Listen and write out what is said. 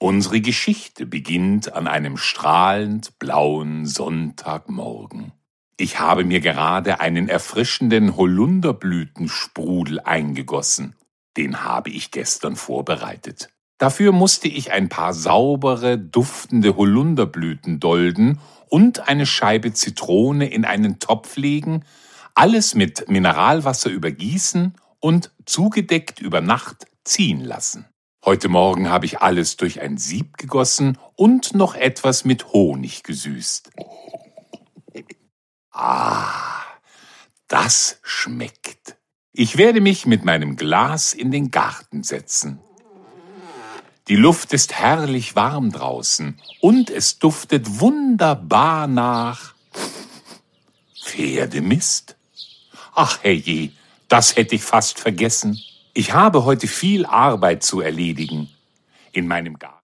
Unsere Geschichte beginnt an einem strahlend blauen Sonntagmorgen. Ich habe mir gerade einen erfrischenden Holunderblütensprudel eingegossen. Den habe ich gestern vorbereitet. Dafür musste ich ein paar saubere, duftende Holunderblüten dolden und eine Scheibe Zitrone in einen Topf legen, alles mit Mineralwasser übergießen und zugedeckt über Nacht ziehen lassen. Heute Morgen habe ich alles durch ein Sieb gegossen und noch etwas mit Honig gesüßt. Ah, das schmeckt. Ich werde mich mit meinem Glas in den Garten setzen. Die Luft ist herrlich warm draußen und es duftet wunderbar nach Pferdemist. Ach herrje, das hätte ich fast vergessen. Ich habe heute viel Arbeit zu erledigen. In meinem Garten